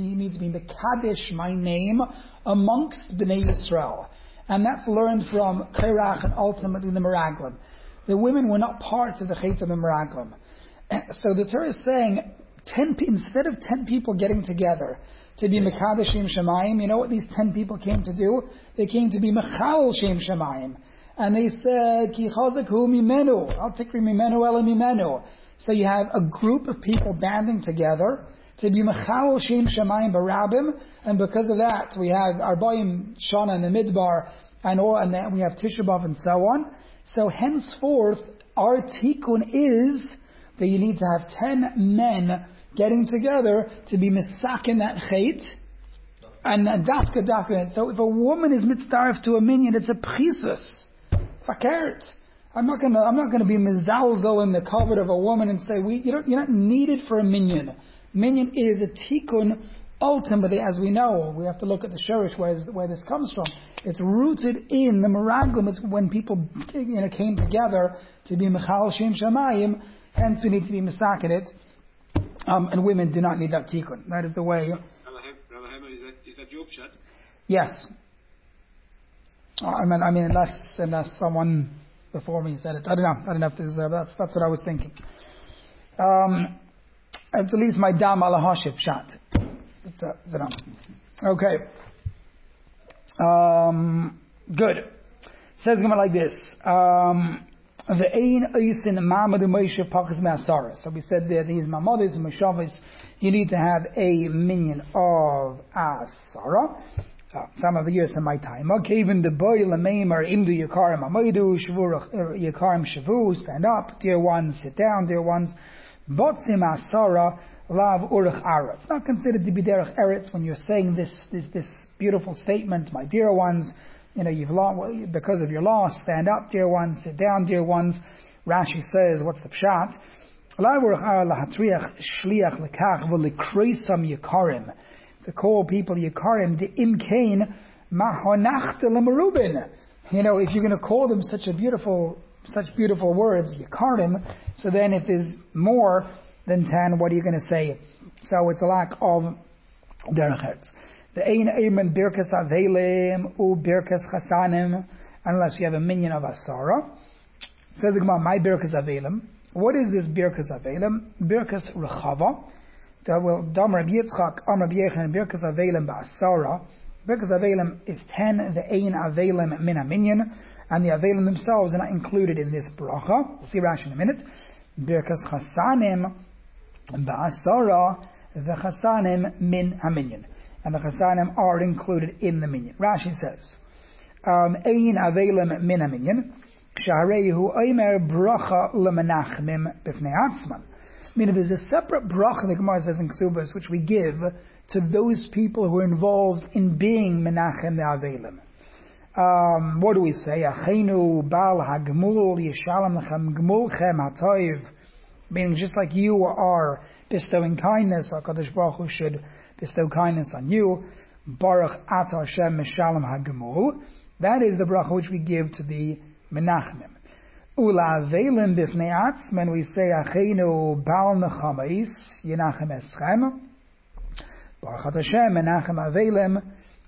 Speaker 3: mekadesh my name amongst b'nei Yisrael, and that's learned from Korach and ultimately the Meraglim. The women were not part of the Chet of the Meraglim. So the Torah is saying, instead of 10 people getting together to be Mekadesh Shem Shemayim, you know what these 10 people came to do? They came to be Mechal Shem Shemayim. And they said, Ki Chazakhu Mimenu, Al Tikri Mimenu Ela Mimenu. So you have a group of people banding together to be Mechal Shem Shemayim Barabim, and because of that we have Arbaim Shana in the Midbar, and then we have Tisha B'Av and so on. So henceforth, our tikkun is that you need to have 10 men getting together to be misakin that chait, and dafka. So if a woman is mitzdarif to a minyan, it's a pchisus, fakert. I'm not gonna be mizalzel in the covet of a woman and say you're not needed for a minyan. Minyan is a tikkun. Ultimately, as we know, we have to look at the shorish where this comes from. It's rooted in the Meraglim. It's when people came together to be Mechal Shem Shamayim, hence we need to be misakin it. And women do not need that tikkun. That is the way.
Speaker 2: Rabbi Hema, is that your pshat?
Speaker 3: Yes. I mean, unless someone before me said it. I don't know if this is there, but that's what I was thinking. At least my dam ala hashib pshat. Okay. Good. Says Gemara like this. The ein eisin ma'amadu Moshe pachas me'asara. So we said there these ma'amados and meshavos, you need to have a minyan of asara. Some of the years in my time. Okay, even the boy lameimer imdu yakarim amaidu shavur yakarim shavu. Stand up, dear ones. Sit down, dear ones. Botzim asara. Lav urach ara. It's not considered to be derech eretz when you're saying this beautiful statement, my dear ones. You've lost because of your loss. Stand up, dear ones. Sit down, dear ones. Rashi says, what's the pshat? Lav urach ara lahatriach shliach lekach v'likreisam yikarim. To call people yikarim de imkain mahonachta lemerubin. If you're going to call them such beautiful words, yikarim. So then, if there's more than 10, what are you going to say? So it's a lack of derech eretz. The ein eimen birkas avelim u birkas chasanim, unless you have a minyan of asara. Says the Gemara, my birkas avelim. What is this birkas avelim? Birkas rechava. Dam Rabbi Yitzchak, Am Rabbi Yechon, birkas avelim ba'asara. Birkas avelim is 10. The ein avelim min minyan, and the avelim themselves are not included in this bracha. We'll see Rashi in a minute. Birkas chasanim ba'asara, the chasanim min haminyan, and the chasanim are included in the minyan. Rashi says, ein avelim min haminyan, shaharehu oimer bracha lemenachmim b'fnei atzman. Meaning there's a separate bracha, the Gemara says in Ksubas, which we give to those people who are involved in being menachem the avelim. What do we say? Achenu bal hagmul yishalom lechem gmulchem hatoiv. Meaning just like you are bestowing kindness, HaKadosh Baruch Hu should bestow kindness on you. Baruch ata Hashem mishalom hagmul. That is the bracha which we give to the menachmim. Ula avelim b'fnei atzman, we say achenu bal nechamais yenachem eschem. Baruch Hashem menachem avelim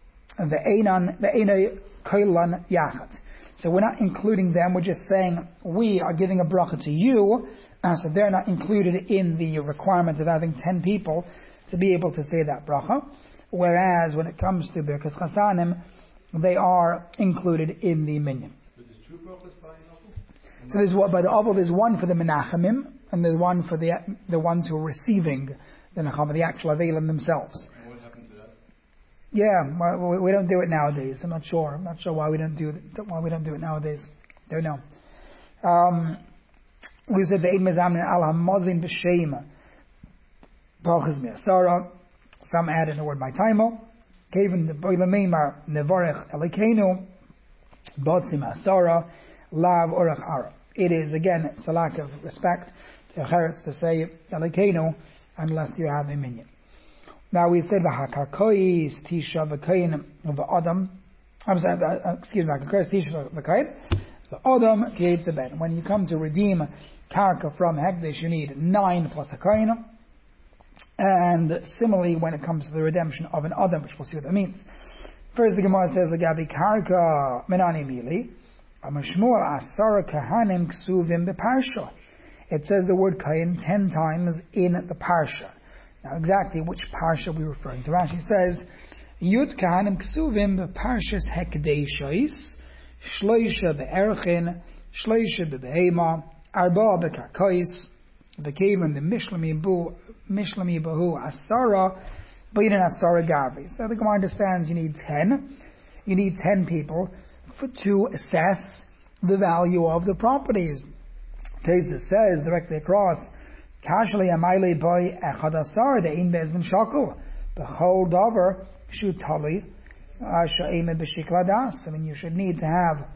Speaker 3: ve'enai kolan yachat. So we're not including them. We're just saying we are giving a bracha to you. So they're not included in the requirement of having 10 people to be able to say that bracha.
Speaker 1: whereas when it comes to Birkas Chasanim, they are included in the minyan.
Speaker 4: But there's two brachas by an Ovel?
Speaker 1: So there's what by the Ovel, there's one for the Menachemim, and there's one for the ones who are receiving the Nechama, the actual Avelim themselves.
Speaker 4: And what happened to that?
Speaker 1: Yeah, well, we don't do it nowadays. I'm not sure why we don't do it nowadays. Don't know. We said the Eid Mezamin al Hamazin b'Shem Pachas Mi'asara. Some add in the word Maitaimo. Kevin the Boile Meimar Nevarech Elikenu Botzim Asara Lav Orach Ara. It is again, it's a lack of respect to Cheretz to say Elikenu unless you have a minion. Now we said V'Hakakois Tisha V'Kain V'Adam. I'm sorry, excuse me, V'Hakakois Tisha V'Kain V'Adam Kietz Ben. When you come to redeem Karka from Hekdesh, you need 9 plus a Kain. And similarly, when it comes to the redemption of an Adam, which we'll see what that means. First, the Gemara says, "L'gabi karka menani mili, amashmur asara kahanim ksuvim beparsha." It says the word kain 10 times in the parsha. Now, exactly which parsha are we referring to? Rashi says, "Yud kahanim ksuvim beparshas hekdeshais, shloisha be'erchin, shloisha be'behema, arba be'karkais, be'kevim the mishlami bahu asara, b'yidin asara gavi." So the Gemara understands you need 10. You need 10 people to assess the value of the properties. Teza says directly across, "Kashli amayle boy echad asar de'in bezben shakel b'chol davar shutali sha'emed b'shikladas." I mean, you should need to have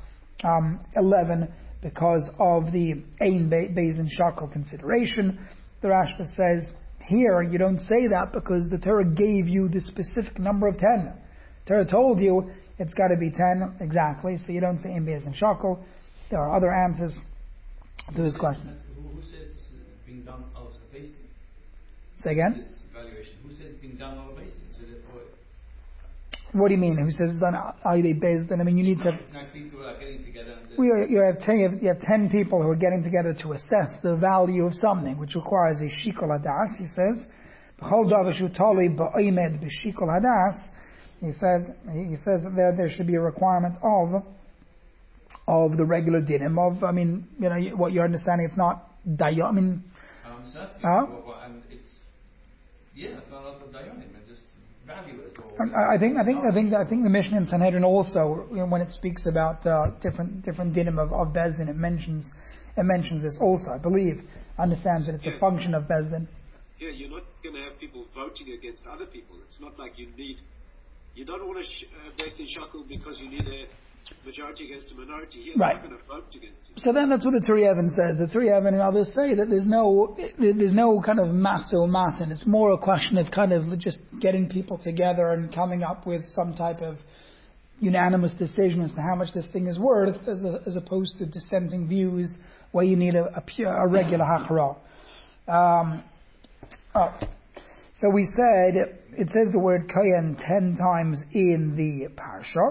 Speaker 1: 11 because of the ein bezben shakel consideration. The Rashba says here you don't say that because the Torah gave you the specific number of 10. The Torah told you it's got to be 10 exactly, so you don't say ein bezben shakel. There are other answers to this question.
Speaker 4: Who says it's being done out of based?
Speaker 1: Say again?
Speaker 4: This valuation. Who says it's being done out of based? So therefore,
Speaker 1: what do you mean? Who says it's done either based? And I mean, you need to.
Speaker 4: 9 people are getting together. And
Speaker 1: You have 10 people who are getting together to assess the value of something, which requires a shikol hadas. He says, "B'chol davar shu tali ba'omed b'shikol hadas." He says that there should be a requirement of the regular dinim of. I mean, you know what you're understanding. It's not dayan. I mean,
Speaker 4: so that's and it's not also dayanim. Just value it.
Speaker 1: I think the Mishnah in Sanhedrin also, when it speaks about different dinim of Bezdin, it mentions this also. I believe understands that it's a function of Bezdin.
Speaker 2: Yeah, you're not going to have people voting against other people. It's not like you don't want to base in shackle because you need a majority against a minority. Here,
Speaker 1: right.
Speaker 2: They're not going to vote against you.
Speaker 1: So then that's what the Turi Even says. The Turi Even and others say that there's no kind of maso matan. It's more a question of kind of just getting people together and coming up with some type of unanimous decision as to how much this thing is worth, as opposed to dissenting views where you need a regular hachara. So we said it says the word kohen 10 times in the parsha.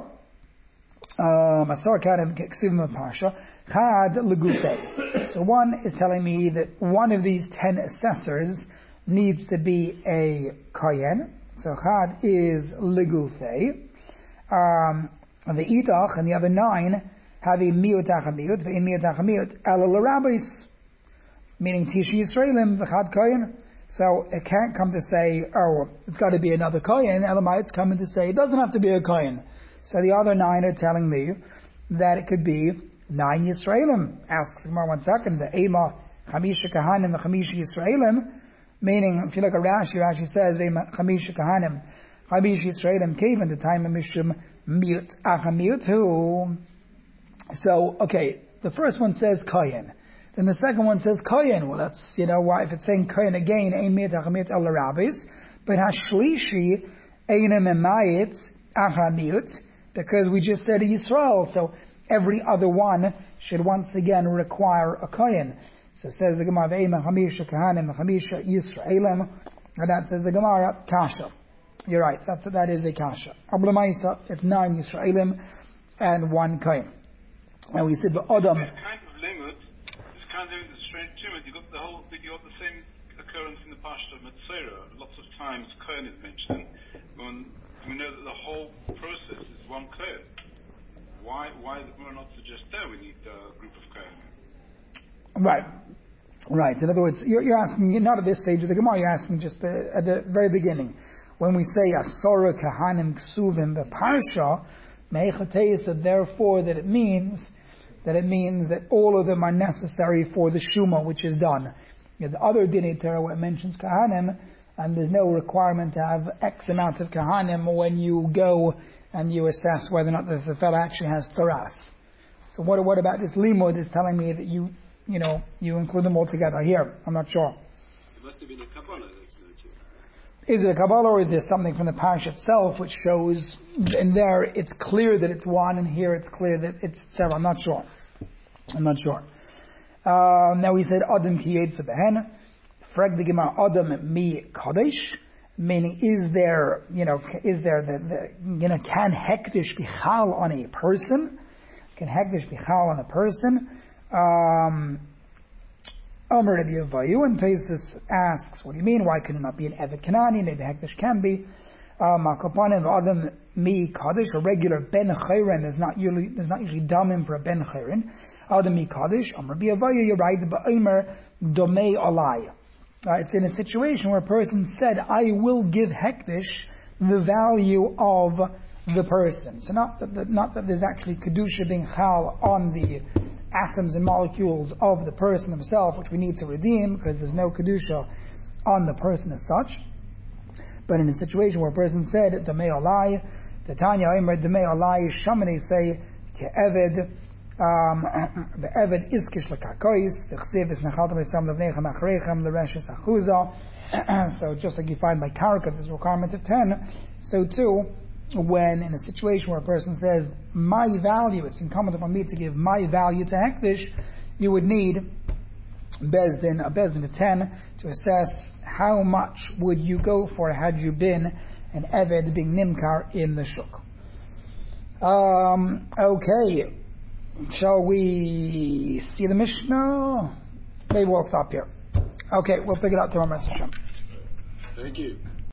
Speaker 1: So one is telling me that one of these 10 assessors needs to be a kohen. So chad is legufei. The itach and the other 9 have a miut achamiut. Ve'in miut achamiut ala l'rabbis, meaning tishi Yisraelim v'chad kohen. So it can't come to say, oh, it's got to be another kohen. Elamai, it's coming to say it doesn't have to be a kohen. So the other 9 are telling me that it could be 9 Yisraelim. Asks Gemara 1 second. The Ema Chamisha Kahanim the Chamisha Yisraelim, meaning if you look at Rashi says Ema Chamisha Kahanim Chamisha Yisraelim Kevin the time of Mishum Miut Achamiutu. So okay, the first one says Kohen. Then the second one says Kohen. Well, that's why if it's saying Kohen again, Ein Miut Achamiut El Rabbis, but Hashlishi Einem Emayit Achamiut. Because we just said Yisrael, so every other one should once again require a kohen. So says the Gemara, "Ve'ema chamisha kahanim chamisha Yisraelim," and that says the Gemara, kasha. You're right, that is a kasha. Ablamaisa, it's 9 Yisraelim and 1 kohen. And we said the Adam.
Speaker 5: This kind of limit is kind of a strange limit. You got the same occurrence in the Parsha of Metzora. Lots of times kohen is mentioned. when we know that the whole process is one Kohen? Why the Gemara not suggest there we need a group of Kohen?
Speaker 3: Right. In other words, you're asking, not at this stage of the Gemara, you're asking just at the very beginning. When we say Asora Kahanim Ksuvim B'Parsha, Me'echatei said therefore that it means that all of them are necessary for the Shuma which is done. The other Dinei Torah where it mentions Kahanim, and there's no requirement to have X amount of Kahanim when you go and you assess whether or not the fellow actually has Taras. So what about this Limud is telling me that you include them all together here? I'm not sure.
Speaker 2: It must have been a Kabbalah that's noted.
Speaker 3: Is it a Kabbalah or is there something from the Parsha itself which shows, and there it's clear that it's one, and here it's clear that it's several? I'm not sure. Now we said Adam ki yetsa behen. Frag the Gemara Adam mi Kadesh. Meaning, can hektish be chal on a person? Can hektish be chal on a person? Omer Rabbi Avayu, and Taisus asks, what do you mean? Why could it not be an Evet Kanani? Maybe hektish can be. Makapanim Adam mi Kadesh, a regular ben chayren. There's not usually damim for a ben chayren. Adam mi Kadesh. Omer Rabbi Avayu, you're right. Ba'omer domei alai. It's in a situation where a person said, I will give hektish the value of the person. So not that there's actually kedusha being chal on the atoms and molecules of the person himself, which we need to redeem, because there's no kedusha on the person as such. But in a situation where a person said, Damei alai, the Tanya Omer Damei alai, Shamani say, Ke'eved, the Eved iskish lekakois, the Chsiv is nechaltam esam levnechem achreichem, the Resh is achuza. So just like you find by Karka, there's requirements of 10, so too, when in a situation where a person says, my value, it's incumbent upon me to give my value to hektish, you would need a bezdin of 10 to assess how much would you go for had you been an Eved being nimkar in the shuk. Okay. Shall we see the Mishnah? Maybe we'll stop here. Okay, we'll pick it up tomorrow.
Speaker 2: Thank you.